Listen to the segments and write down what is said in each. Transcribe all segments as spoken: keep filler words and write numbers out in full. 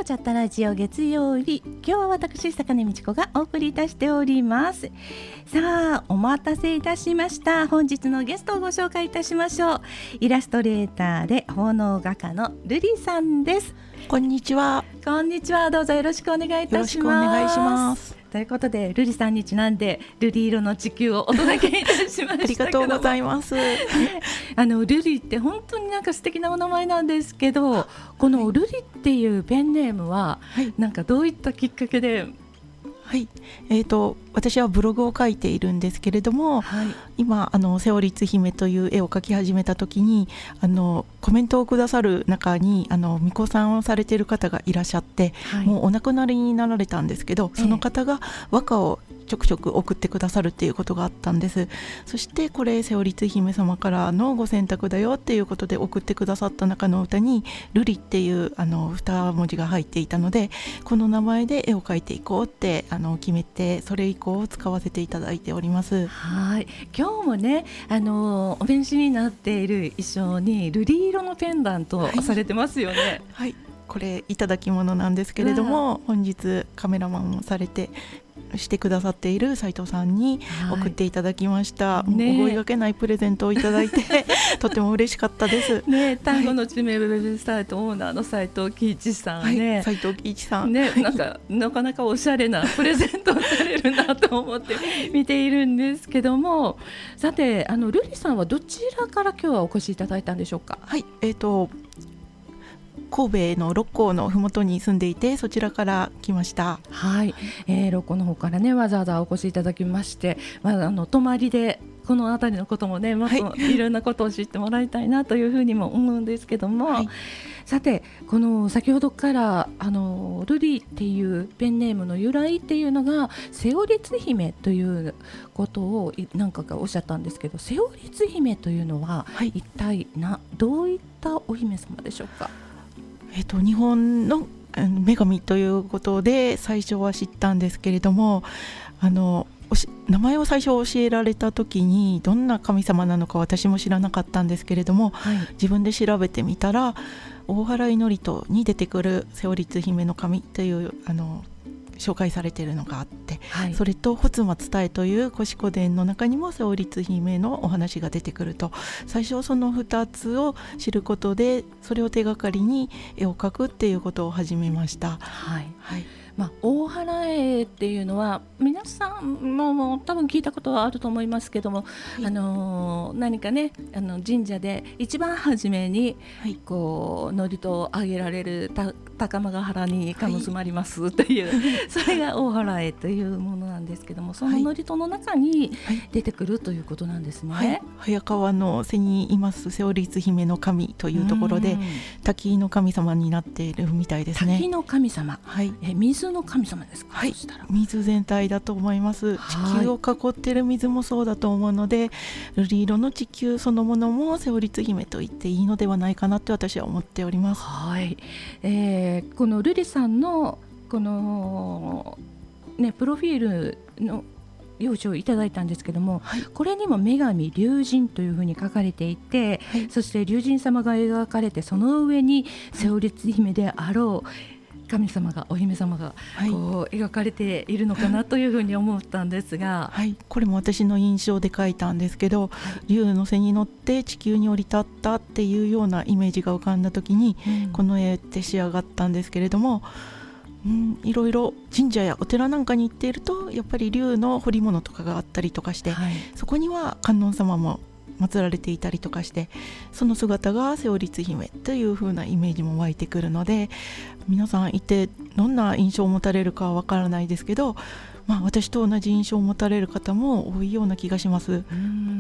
こチャットラジオ月曜日、今日は私坂根美智子がお送りいたしております。さあお待たせいたしました。本日のゲストをご紹介いたしましょう。イラストレーターで奉納画家のルリさんです。 こんにちは。 こんにちは。どうぞよろしくお願いいたします。 よろしくお願いします。 ということでルリさんにちなんでルリ色の地球をお届けいたしましたけどありがとうございます。 あのルリって本当になんか素敵なお名前なんですけど、このルリっていうペンネームは、はい、なんかどういったきっかけで？ はい、えーと、私はブログを書いているんですけれども、はい、今あのセオリツ姫という絵を描き始めた時にあのコメントをくださる中にあの巫女さんをされている方がいらっしゃって、はい、もうお亡くなりになられたんですけど、その方が和歌をちょくちょく送ってくださるっていうことがあったんです。そしてこれセオリツ姫様からのご選択だよっていうことで送ってくださった中の歌にルリっていうあのに文字が入っていたので、この名前で絵を描いていこうってあの決めて、それ以降使わせていただいております。 はい、今日もねあのお召しになっている衣装にルリ色のペンダントをされてますよね。 はい、はい、これいただき物なんですけれども、本日カメラマンをされてしてくださっている斉藤さんに送っていただきました、はい、ね、思いがけないプレゼントをいただいてとても嬉しかったです、 ね、単語の知名ウェブサイトオーナーの斉藤喜一さんね、 はい、斉藤喜一さん、 ね、なんかなかなかおしゃれなプレゼントをされるなと思って見ているんですけども、さてあのルリさんはどちらから今日はお越しいただいたんでしょうか？ はい、えーと神戸の六甲のふもとに住んでいて、そちらから来ました。 はい、えー、六甲の方からねわざわざお越しいただきまして、まあ、あの泊まりでこの辺りのこともねもっといろんなことを知ってもらいたいなというふうにも思うんですけども、はい、さてこの先ほどからあのルリっていうペンネームの由来っていうのがセオリツ姫ということを何回かおっしゃったんですけど、セオリツ姫というのは一体な、どういったお姫様でしょうか？ えっと、日本の女神ということで最初は知ったんですけれども、あの名前を最初教えられた時にどんな神様なのか私も知らなかったんですけれども、はい、自分で調べてみたら大祓祝詞に出てくるセオリツ姫の神というあの紹介されているのがあって、はい、それと発摩伝えという古子伝の中にもセオリツ姫のお話が出てくると、最初そのふたつを知ることでそれを手がかりに絵を描くっていうことを始めました。 はい、はい、まあ、大祓絵っていうのは皆さんも多分聞いたことはあると思いますけども、はい、あの何かねあの神社で一番初めにこう祝詞をあげられるた高間ヶ原にかむすまりますという、はい、それが大祓絵というものなんですけども、その祝詞の中に出てくるということなんですね。はいはい、 早川の瀬にいますセオリツ姫の神というところで滝の神様になっているみたいですね。 滝の神様、はい、え水の神様ですか？ はい、 そしたら水全体だと思います。地球を囲っている水もそうだと思うので、瑠璃色の地球そのものもセオリツ姫と言っていいのではないかなと私は思っております。 はい、えー、この瑠璃さんのこの、ね、プロフィールの用紙をいただいたんですけども、はい、これにも女神龍神というふうに書かれていて、はい、そして龍神様が描かれて、その上にセオリツ姫であろう神様がお姫様がこう描かれているのかなというふうに思ったんですが、 はい、これも私の印象で書いたんですけど、はい、竜の背に乗って地球に降り立ったっていうようなイメージが浮かんだ時に、うん、この絵って仕上がったんですけれども、うん、いろいろ神社やお寺なんかに行っているとやっぱり竜の彫り物とかがあったりとかして、はい、そこには観音様も祀られていたりとかして、その姿がセオリツ姫という風なイメージも湧いてくるので、皆さんいてどんな印象を持たれるかはわからないですけど、まあ、私と同じ印象を持たれる方も多いような気がします。 うん、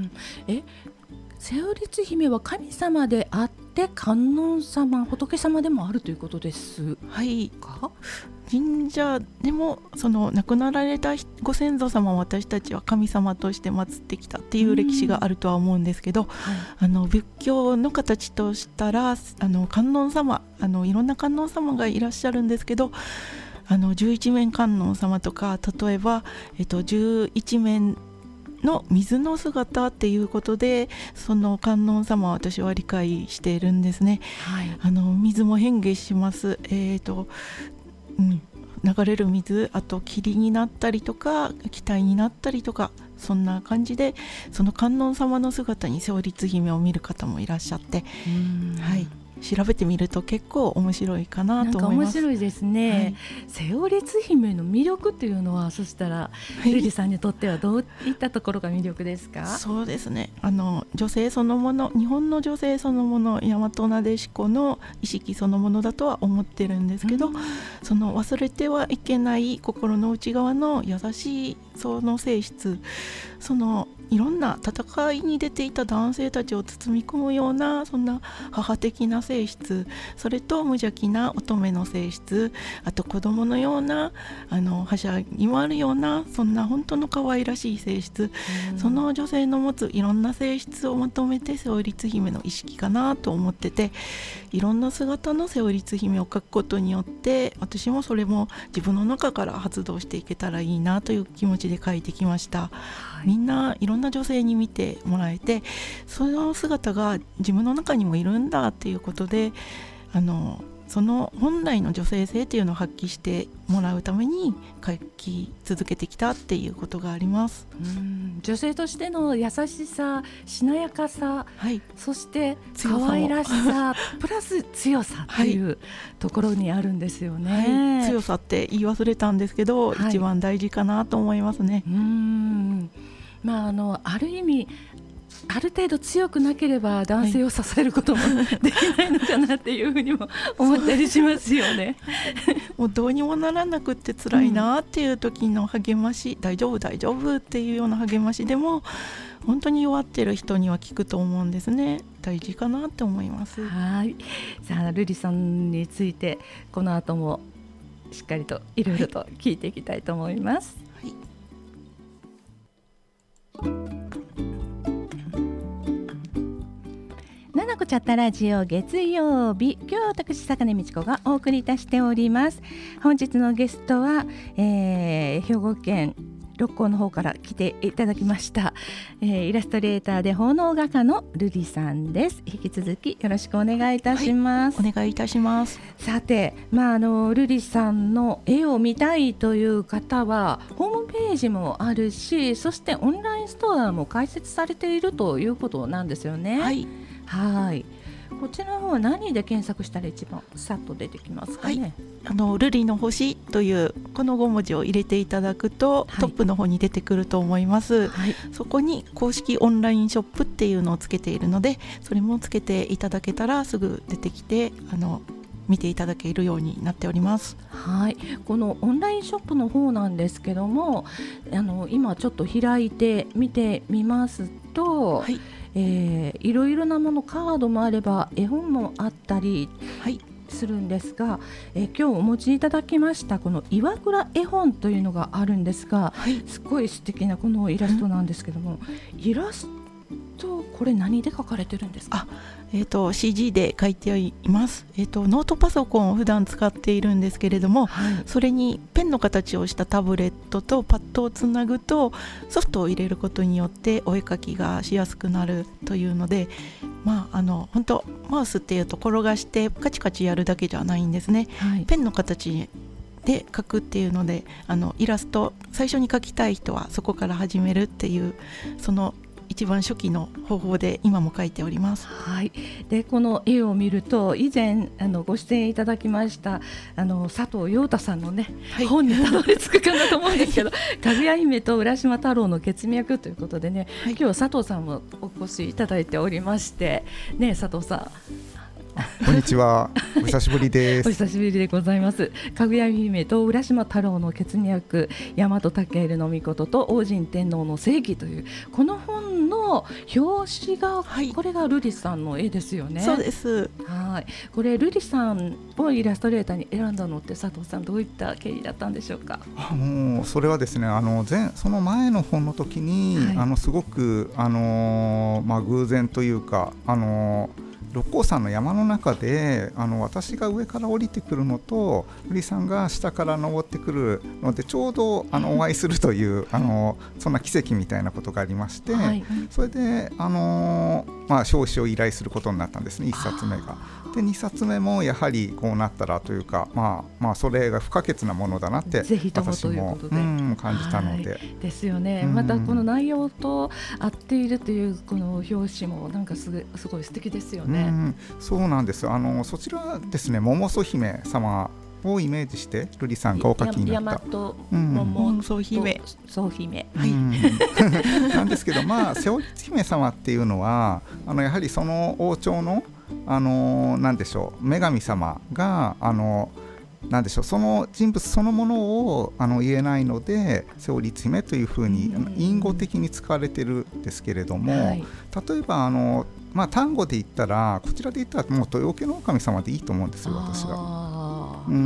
えセオリツ姫は神様であって観音様仏様でもあるということですか？ はい神社でもその亡くなられたご先祖様を私たちは神様として祀ってきたっていう歴史があるとは思うんですけど、はい、あの仏教の形としたらあの観音様あのいろんな観音様がいらっしゃるんですけど、あの十一面観音様とか例えば、えっと、十一面の水の姿っていうことでその観音様は私は理解しているんですね。はい、あの水も変化します。えーとうん、流れる水、あと霧になったりとか気体になったりとか、そんな感じでその観音様の姿にセオリツ姫を見る方もいらっしゃって、はい、調べてみると結構面白いかなと思います。 なんか面白いですね、はい、セオリツ姫の魅力っていうのは、そしたら、はい、ルリさんにとってはどういったところが魅力ですか？ そうですね、あの女性そのもの、日本の女性そのもの、大和なでしこの意識そのものだとは思ってるんですけど、うん、その忘れてはいけない心の内側の優しいその性質、そのいろんな戦いに出ていた男性たちを包み込むようなそんな母的な性質、それと無邪気な乙女の性質、あと子供のようなあのはしゃぎもあるようなそんな本当の可愛らしい性質、うん、その女性の持ついろんな性質をまとめてセオリツ姫の意識かなと思ってて、いろんな姿のセオリツ姫を描くことによって私もそれも自分の中から発動していけたらいいなという気持ちで描いてきました。みんないろんな女性に見てもらえて、その姿が自分の中にもいるんだっていうことで、あのその本来の女性性っていうのを発揮してもらうために書き続けてきたっていうことがあります。 うん、女性としての優しさ、しなやかさ、はい、そして可愛らしさプラス強さっていう、はい、ところにあるんですよね、 はい、強さって言い忘れたんですけど、はい、一番大事かなと思いますね。 うーん、まあ、あのある意味ある程度強くなければ男性を支えることもできないのかなっていうふうにも思ったりしますよね。 もうどうにもならなくって辛いなっていう時の励まし、うん、大丈夫大丈夫っていうような励ましでも本当に弱ってる人には効くと思うんですね。大事かなって思います。 はい、さあルリさんについてこの後もしっかりといろいろと聞いていきたいと思います。はい、ななこチャットラジオ月曜日、今日は私坂根美智子がお送りいたしております。本日のゲストは、えー、兵庫県六甲の方から来ていただきました、えー、イラストレーターで奉納画家のルリさんです。引き続きよろしくお願いいたします。 はい、お願いいたします。 さて、まあ、あのルリさんの絵を見たいという方はホームページもあるし、そしてオンラインストアも開設されているということなんですよね。はい、はい、こちらの方は何で検索したら一番さっと出てきますかね。はい、 あのルリの星というこのご文字を入れていただくと、はい、トップの方に出てくると思います。はい、そこに公式オンラインショップっていうのをつけているので、それもつけていただけたらすぐ出てきてあの見ていただけるようになっております。 はい、このオンラインショップの方なんですけども、あの今ちょっと開いて見てみますと、はい、えー、いろいろなもの、カードもあれば絵本もあったりするんですが、はい、えー、今日お持ちいただきましたこの岩倉絵本というのがあるんですが、はい、すごい素敵なこのイラストなんですけども、イラストこれ何で描かれてるんですか？ あ、えー、と シージー で書いています。えー、とノートパソコンを普段使っているんですけれども、はい、それにペンの形をしたタブレットとパッドをつなぐとソフトを入れることによってお絵描きがしやすくなるというので、まあ、あの本当マウスっていうと転がしてカチカチやるだけじゃないんですね。はい、ペンの形で描くっていうので、あのイラスト最初に描きたい人はそこから始めるっていう、その一番初期の方法で今も描いております。 はい、でこの絵を見ると以前あのご出演いただきましたあの佐藤陽太さんのね、はい、本にたどり着くかなと思うんですけどかぐや姫と浦島太郎の血脈ということでね、はい、今日は佐藤さんもお越しいただいておりましてね、佐藤さんこんにちは、お久しぶりです。 お久しぶりでございます。かぐや姫と浦島太郎の血脈、大和武尊の命と王神天皇の正義というこの本の表紙が、はい、これがルリさんの絵ですよね。 そうです。 はい、これルリさんをイラストレーターに選んだのって佐藤さんどういった経緯だったんでしょうか？ あもうそれはですね、あの前その前の本の時に、はい、あのすごくあの、まあ、偶然というかあの六甲山の山の中であの私が上から降りてくるのと瑠璃さんが下から登ってくるのでちょうどあのお会いするというあのそんな奇跡みたいなことがありまして、はい、それであの、まあ、表紙を依頼することになったんですね、いっさつめが。でにさつめもやはりこうなったらというか、まあまあ、それが不可欠なものだなって私も、うん、感じたので、はい、 ですよね、うん、またこの内容と合っているというこの表紙もなんかすごい、すごい素敵ですよね、うん、 そうなんです。あのそちらですね、百曽姫様をイメージして瑠璃さんがお書きになった大和百曽姫、曽姫、はい、うん、 なんですけど、まあ瀬尾律姫様っていうのはあのやはりその王朝のあのなんでしょう、女神様があのなんでしょう、その人物そのものをあの言えないので瀬尾律姫というふうに隠語的に使われてるんですけれども、はい、例えばあの、まあ、単語で言ったらこちらで言ったらもう豊家の狼様でいいと思うんですよ、私は。うん、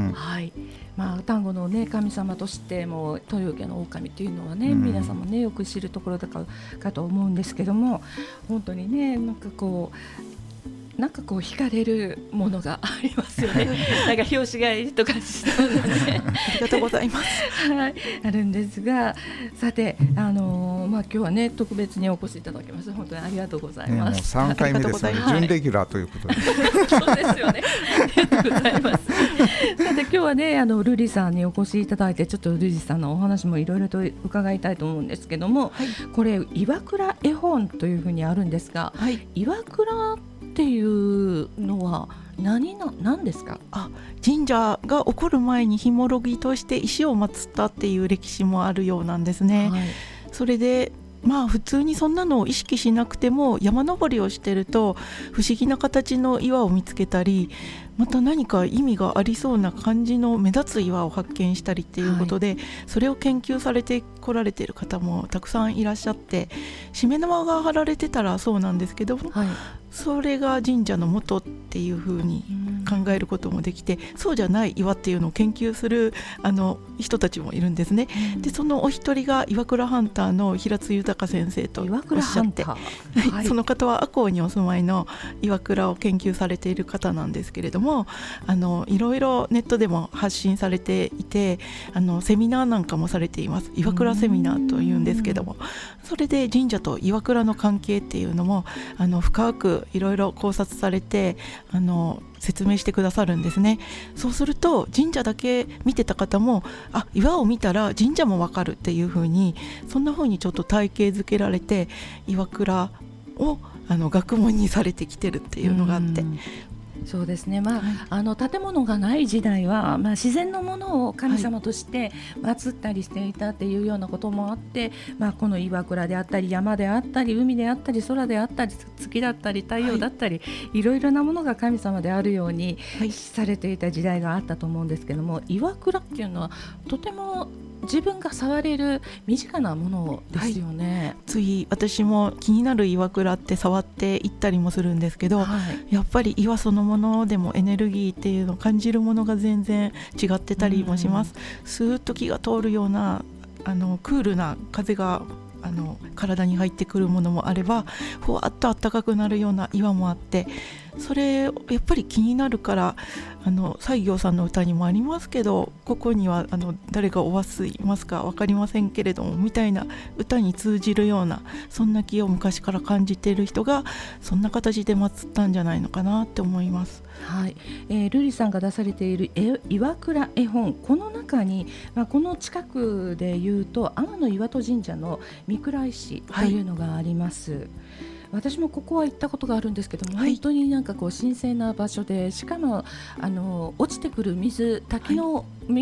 はい、まあ、丹後の、ね、神様としても豊家の狼というのはね、うん、皆さんも、ね、よく知るところだか、かと思うんですけども、本当にね、なんかこうなんかこう惹かれるものがありますよねなんか表紙買いとかしたので、ね、 ありがとうございますはい、あるんですが、さて、あのーまあ、今日はね特別にお越しいただきまして本当にありがとうございます、ね、もうさんかいめですね、準レギュラーということで、はい、 そうですよね、ありがとうございますさて今日はね、あの瑠璃さんにお越しいただいて、ちょっと瑠璃さんのお話もいろいろと伺いたいと思うんですけども、はい、これ岩倉絵本というふうにあるんですが、はい、岩倉っていうのは何な、何ですか？ あ、神社が起こる前にひもろぎとして石を祀ったっていう歴史もあるようなんですね、はい、それでまあ普通にそんなのを意識しなくても山登りをしてると不思議な形の岩を見つけたり、また何か意味がありそうな感じの目立つ岩を発見したりっていうことで、はい、それを研究されてこられている方もたくさんいらっしゃって、しめ縄が張られてたらそうなんですけども、はい、それが神社の元っていう風に考えることもできて、そうじゃない岩っていうのを研究するあの人たちもいるんですね。でそのお一人が岩倉ハンターの平津豊先生とおっしゃって、はい、その方は赤穂にお住まいの岩倉を研究されている方なんですけれども、あのいろいろネットでも発信されていて、あのセミナーなんかもされています。岩倉セミナーというんですけども、それで神社と岩倉の関係っていうのもあの深くいろいろ考察されて、あの説明してくださるんですね。そうすると神社だけ見てた方も、あ、岩を見たら神社もわかるっていう風に、そんな風にちょっと体系づけられて岩倉をあの学問にされてきてるっていうのがあって、 そうですね、まあはい、あの建物がない時代は、まあ、自然のものを神様として祀ったりしていたっていうようなこともあって、はい、まあ、この岩倉であったり山であったり海であったり空であったり月だったり太陽だったり、はい、いろいろなものが神様であるようにされていた時代があったと思うんですけども、岩倉っていうのはとても自分が触れる身近なものですよね、はい、 つい私も気になる岩倉って触っていったりもするんですけど、はい、やっぱり岩そのものでもエネルギーっていうのを感じるものが全然違ってたりもします。スーッと気が通るようなあのクールな風があの体に入ってくるものもあれば、ふわっと暖かくなるような岩もあって、それやっぱり気になるから、あの西行さんの歌にもありますけど、ここにはあの誰がおわすいますか分かりませんけれどもみたいな歌に通じるような、そんな気を昔から感じている人がそんな形で祀ったんじゃないのかなって思います。 はい、えー、瑠璃さんが出されている岩倉絵本、この中に、まあ、この近くでいうと天の岩戸神社の御倉石というのがあります、はい、私もここは行ったことがあるんですけども、はい、本当になんかこう神聖な場所で、しかもあの落ちてくる水、滝の、はい、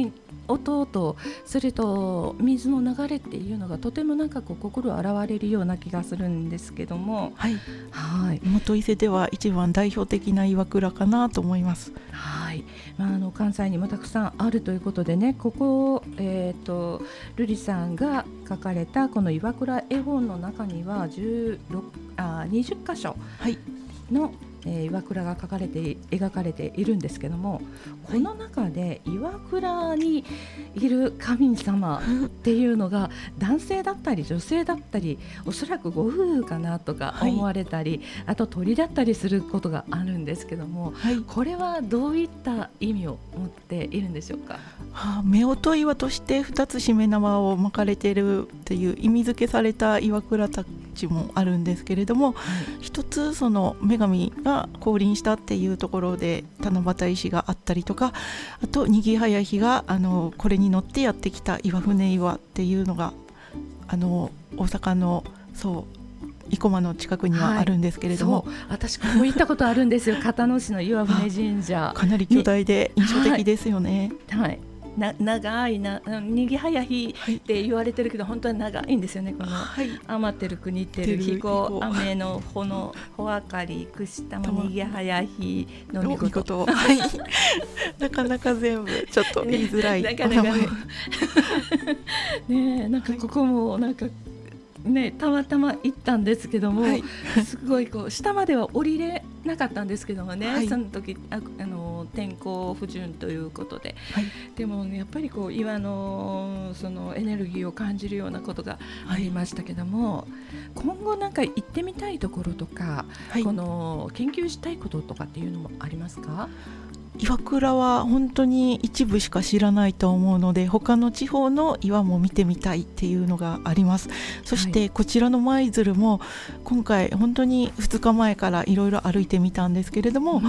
音とそれと水の流れっていうのがとてもなんかこう心洗われるような気がするんですけども、 はい、はい、元伊勢では一番代表的な岩倉かなと思います。 はい、まあ、あの関西にもたくさんあるということでね、ここ、えーと、瑠璃さんが書かれたこの岩倉絵本の中にはじゅうろくあにじゅっかしょの、はい、 えー、岩倉が描かれて描かれているんですけども、この中で岩倉にいる神様っていうのが男性だったり女性だったり、おそらくご夫婦かなとか思われたり、はい、あと鳥だったりすることがあるんですけども、はい、これはどういった意味を持っているんでしょうか。 はあ、夫婦岩としてふたつしめ縄を巻かれているっていう意味付けされた岩倉たちもあるんですけれども、はい、一つその女神が降臨したっていうところで七夕石があったりとか、あとにぎはやひがあのこれに乗ってやってきた岩船岩っていうのがあの大阪のそう生駒の近くにはあるんですけれども、はい、 私ここ行ったことあるんですよ片野市の岩船神社。 かなり巨大で印象的ですよね。 はい、はい、な長いなにぎはやひって言われてるけど、はい、本当は長いんですよね。この、はい、天照国照彦雨の穂の穂あかり串玉にぎはやひのみこと、 はい、なかなか全部ちょっと言いづらい、ね、なかなかねえ、なんかここもなんかね、たまたま行ったんですけども、はい、すごいこう下までは降りれなかったんですけどもね、はい、その時 あ, あの天候不順ということで、はい、でも、ね、やっぱりこう岩 の, そのエネルギーを感じるようなことがありましたけども、はい、今後なんか行ってみたいところとか、はい、この研究したいこととかっていうのもありますか。 岩倉は本当に一部しか知らないと思うので、他の地方の岩も見てみたいっていうのがあります。そしてこちらの舞鶴も今回本当にふつかまえからいろいろ歩いてみたんですけれども、うん、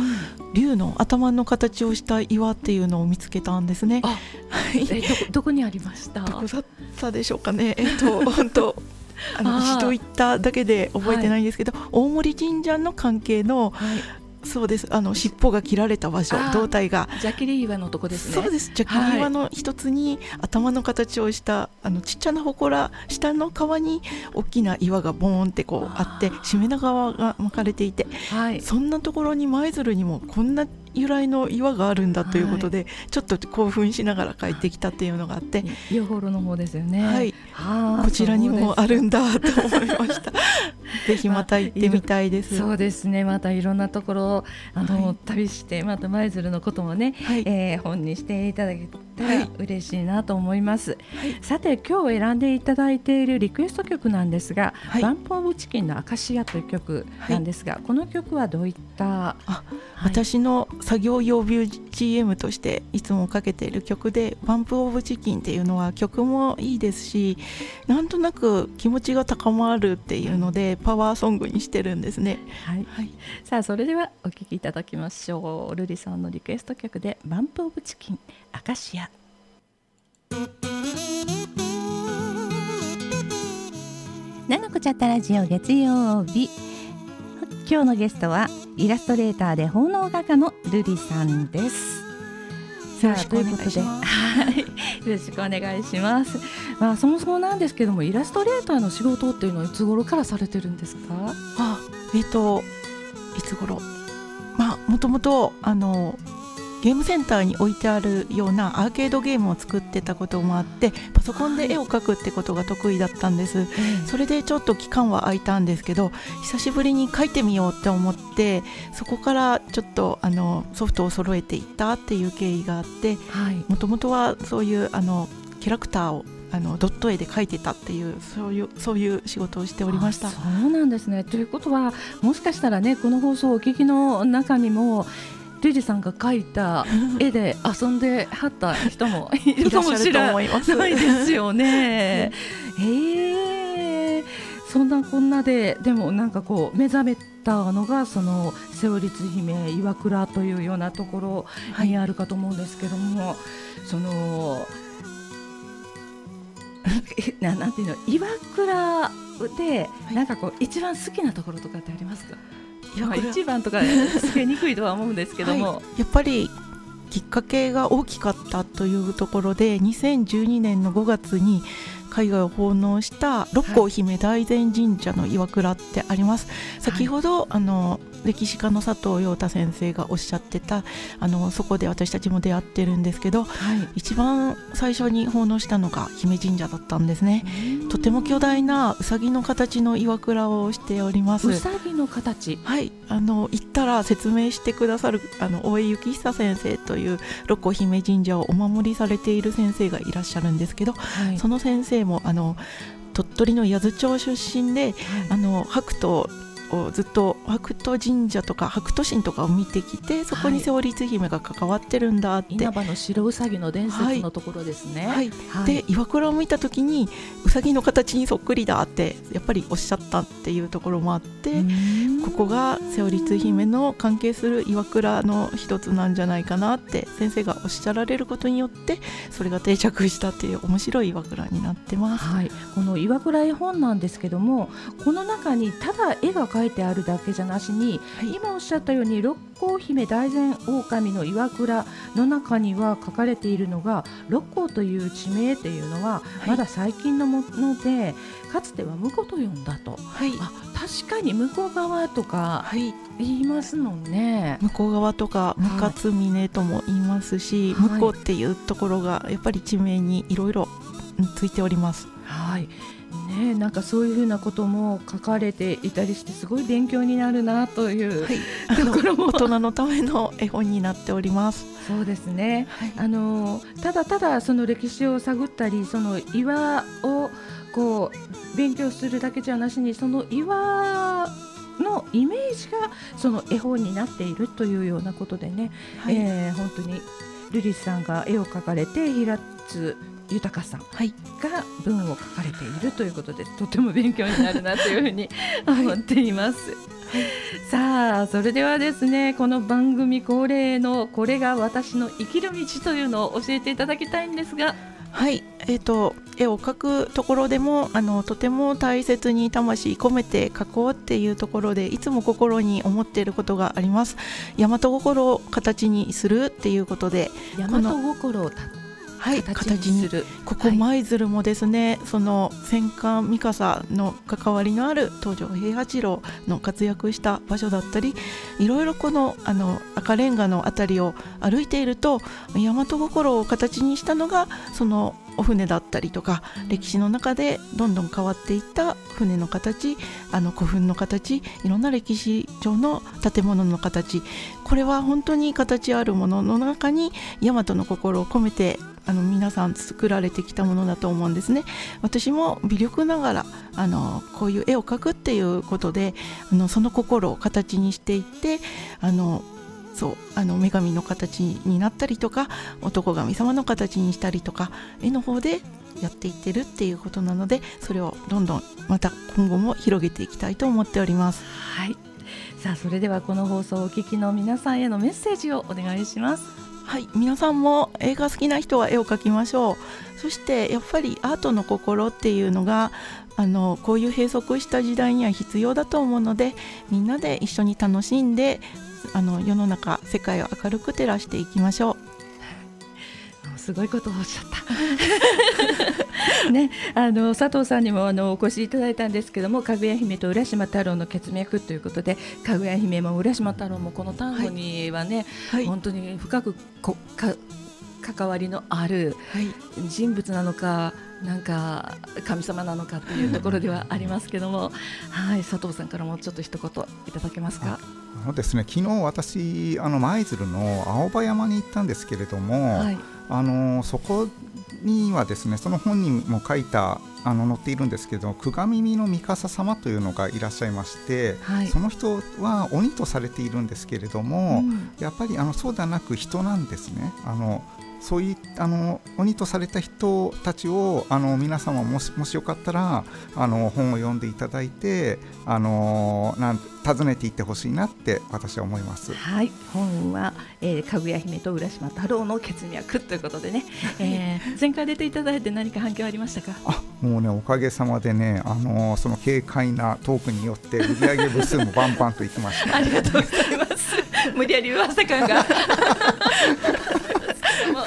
竜の頭の形をした岩っていうのを見つけたんですね。 あ、えど, どこにありました。 どこだったでしょうかね。えっと本当あの一度行っただけで覚えてないんですけど、はい、大森神社の関係の、はい、そうです、あの尻尾が切られた場所、胴体がジャキリ岩のとこですね。 そうです、ジャキリ岩の一つに頭の形をしたあのちっちゃな祠、下の川に大きな岩がボーンってこうあって、しめ縄が巻かれていて、はい、そんなところに舞鶴にもこんな由来の岩があるんだということで、はい、ちょっと興奮しながら帰ってきたっていうのがあって、 ヨホロの方ですよね。 はい、はこちらにもあるんだと思いましたぜひまた行ってみたいです。 そうですね、またいろんなところあの、はい、旅してまた舞鶴のこともね、はい、えー、本にしていただけたら嬉しいなと思います、はい、さて今日選んでいただいているリクエスト曲なんですが、はい、バンプオブチキンのアカシアという曲なんですが、はい、この曲はどういったあ、 はい、私の作業用 ビージーエム としていつもかけている曲で、バンプオブチキンっていうのは曲もいいですし、なんとなく気持ちが高まるっていうのでパワーソングにしてるんですね。 はいはい、さあそれではお聴きいただきましょう。ルリさんのリクエスト曲でバンプオブチキンアカシア。ナノコチャットラジオ月曜日、今日のゲストはイラストレーターで奉納画家のルリさんです。 よろしくお願いします。 はい、よろしくお願いします。まあ、そもそもなんですけども、イラストレーターの仕事っていうのはいつ頃からされてるんですか。 あ、えっといつ頃、まあもともとあのゲームセンターに置いてあるようなアーケードゲームを作ってたこともあって、パソコンで絵を描くってことが得意だったんです、はい、それでちょっと期間は空いたんですけど、久しぶりに描いてみようって思って、そこからちょっとあのソフトを揃えていったっていう経緯があって、もともとはそういうあのキャラクターをあのドット絵で描いてたっていう、そういうそういう仕事をしておりました。 そうなんですね。ということはもしかしたらね、この放送をお聞きの中にもルリさんが描いた絵で遊んではった人もいるかもしれないですよね。えー、そんなこんなで、でもなんかこう目覚めたのがその瀬尾律姫岩倉というようなところにあるかと思うんですけども、はい、そのな, なんていうの岩倉でなんかこう一番好きなところとかってありますか。まあ、一番とかつけにくいとは思うんですけども、はい、 やっぱりきっかけが大きかったというところで、にせんじゅうにねんのごがつに海外を奉納した六甲姫大善神社の岩倉ってあります。はい、先ほどあの歴史家の佐藤陽太先生がおっしゃってたあのそこで私たちも出会ってるんですけど、はい、一番最初に奉納したのが姫神社だったんですね。とても巨大なうさぎの形の岩倉をしております。 うさぎの形、 はい、あの行ったら説明してくださるあの大江幸久先生という六甲姫神社をお守りされている先生がいらっしゃるんですけど、はい、その先生もあの鳥取の八頭町出身で、はい、あの白頭をずっと白頭神社とか白頭神とかを見てきて、そこに瀬尾律姫が関わってるんだって、 稲葉の白うさぎの伝説のところですね。 はいはい、で岩倉を見た時にうさぎの形にそっくりだってやっぱりおっしゃったっていうところもあって、ここが瀬尾律姫の関係する岩倉の一つなんじゃないかなって先生がおっしゃられることによってそれが定着したっていう面白い岩倉になってます。 はい、この岩倉絵本なんですけども、この中にただ絵が描いてあるだけじゃなしに、はい、今おっしゃったように六甲姫大善狼の岩倉の中には書かれているのが六甲という地名っていうのはまだ最近のもので、はい、かつては婿と呼んだと、はい、あ確かに向こう側とか言いますもんね。 向こう側とか向勝峰とも言いますし、はい、向こうっていうところがやっぱり地名にいろいろついております。 はいね、なんかそういうふうなことも書かれていたりしてすごい勉強になるなという、はい、ところも大人のための絵本になっております。 そうですね、はい、あのただただその歴史を探ったりその岩をこう勉強するだけじゃなしにその岩のイメージがその絵本になっているというようなことでね、はい、えー、本当にルリスさんが絵を描かれて平津豊さんが文を書かれているということで、とても勉強になるなというふうに思っています。はい、さあそれではですね、この番組恒例のこれが私の生きる道というのを教えていただきたいんですが。 はい、えーと、絵を描くところでもあのとても大切に魂込めて描こうっていうところでいつも心に思っていることがあります。大和心を形にするっていうことで、 大和心をはい、形にする。ここ舞鶴もですね、はい、その戦艦三笠の関わりのある東条平八郎の活躍した場所だったり、いろいろこのあの赤レンガのあたりを歩いていると大和心を形にしたのがそのお船だったりとか、歴史の中でどんどん変わっていった船の形、あの古墳の形、いろんな歴史上の建物の形、これは本当に形あるものの中に大和の心を込めてあの皆さん作られてきたものだと思うんですね。私も微力ながらあのこういう絵を描くっていうことであのその心を形にしていってあのそうあの女神の形になったりとか男神様の形にしたりとか絵の方でやっていってるっていうことなので、それをどんどんまた今後も広げていきたいと思っております。 はい、さあそれではこの放送をお聞きの皆さんへのメッセージをお願いします。 はい、皆さんも絵が好きな人は絵を描きましょう。そしてやっぱりアートの心っていうのがあのこういう閉塞した時代には必要だと思うので、みんなで一緒に楽しんであの世の中世界を明るく照らしていきましょう。 すごいことをおっしゃったね、あの佐藤さんにもあのお越しいただいたんですけども、かぐや姫と浦島太郎の血脈ということで、かぐや姫も浦島太郎もこの単語にはね、はい、本当に深くこか関わりのある人物なのか、なんか神様なのかっていうところではありますけどもはい、佐藤さんからもちょっと一言いただけますか。 あのですね、昨日私あの舞鶴の青葉山に行ったんですけれども、はい、あのそこにはですね、その本にも書いたあの載っているんですけど、久我耳の三笠様というのがいらっしゃいまして、はい、その人は鬼とされているんですけれども、うん、やっぱりあのそうではなく人なんですね。あのそういあの鬼とされた人たちをあの皆様もし、もしよかったらあの本を読んでいただいてあのなん訪ねていってほしいなって私は思います。 はい、本は、えー、かぐや姫と浦島太郎の血脈ということでね、えー、前回出ていただいて何か反響ありましたか。 あ、もうね、おかげさまでね、あのその軽快なトークによって売上部数もバンバンといきました。 ありがとうございます無理やり噂感が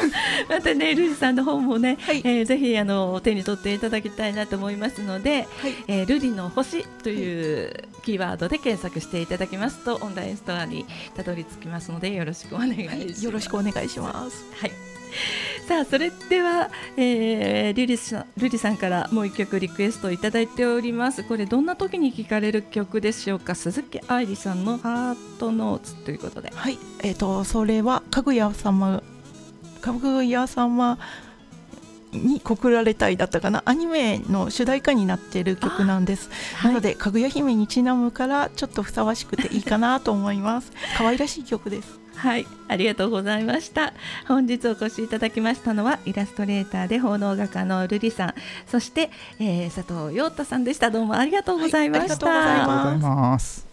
またね、ルリさんの本もね、 はい、 えー、ぜひあの手に取っていただきたいなと思いますので、はい、えー、ルリの星というキーワードで検索していただきますとオンラインストアにたどり着きますのでよろしくお願いします。はい、 よろしくお願いします。 はい、さあそれでは、えー、ルリさん、ルリさんからもう一曲リクエストをいただいております。これどんな時に聴かれる曲でしょうか。鈴木愛理さんのハートノーツということで、 はい、えーと、それはかぐや様かぐや様に告られたいだったかな、アニメの主題歌になっている曲なんです。なので、はい、かぐや姫にちなむからちょっとふさわしくていいかなと思います。可愛らしい曲です。 はい、ありがとうございました。本日お越しいただきましたのはイラストレーターで奉納画家のルリさん、そして、えー、佐藤陽太さんでした。どうもありがとうございました。 はい、ありがとうございます。